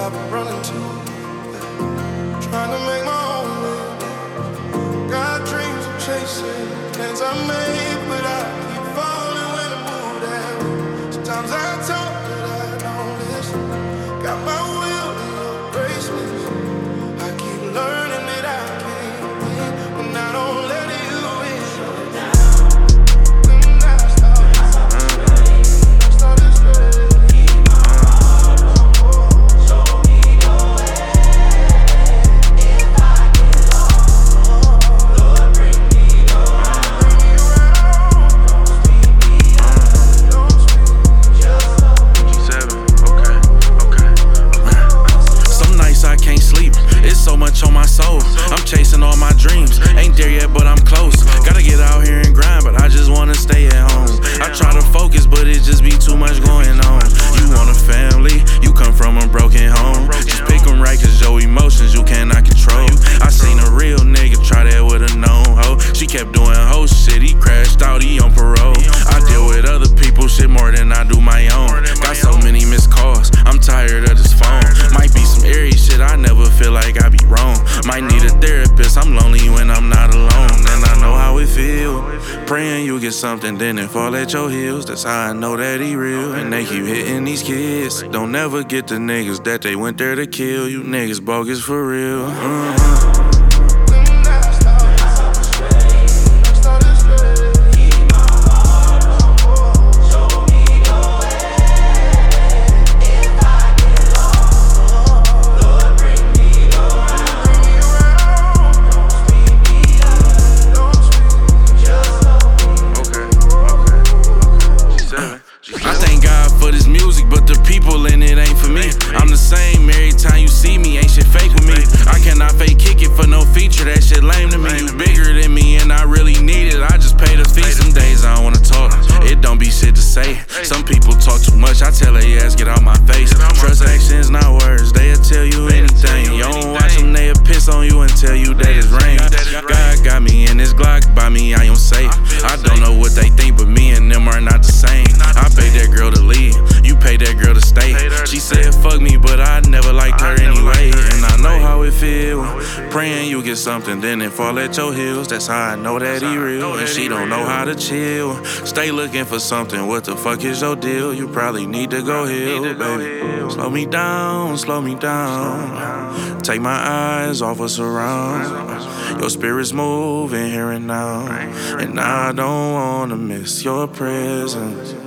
I've been running to. Trying to make my own way. Got dreams I'm chasing, plans I made, but I keep falling when I move that way. Sometimes I talk, but I don't listen. Got my will and no bracelets. I keep learning that I can't win when I don't let you in. Then I start this way. So much on my soul, I'm chasing all my dreams. Ain't there yet, but I'm close. Gotta get out here and grind, but I just wanna stay at home. I try to focus, but it just be too much going on. You want a family, you come from a broken home. Just pick them right, cause your emotions you cannot control. I seen a real nigga try that with a known hoe. She kept doing hoe shit, he crashed out, he on parole. I deal with other people shit more than I do my own. Got so many missed calls, I'm tired of this phone. Might be some airy shit, I never feel like I be wrong. Might need a therapist, I'm lonely when I'm not alone. And I know how it feel, praying you get something, then it fall at your heels. That's how I know that he real. And they keep hitting these kids. Don't never get the niggas that they went there to kill. You niggas bogus for real. I thank God for this music, but the people in it ain't for me. I'm the same every time you see me, ain't shit fake with me. I cannot fake kick it for no feature, that shit lame to me. You bigger than me and I really need it, I just pay the fee. Some days I don't wanna talk, it don't be shit to say. Some people talk too much, I tell their ass get out my face. Trust actions, not words, they'll tell you anything. You don't watch them, they'll piss on you and tell you that it's rain. God got me in this Glock, by me I am safe. I don't know what they think, but me and them are not the same. I paid that girl to leave, you paid that girl to stay. She said fuck me, but I never liked her anyway. And I know how it feel, praying you get something, then it fall at your heels. That's how I know that he real, and she don't know how to chill. Stay looking for something, what the fuck is your deal? You probably need to go heal, baby. Slow me down, slow me down. Take my eyes off what's around. Your spirit's moving here and now, and I don't wanna miss your presence.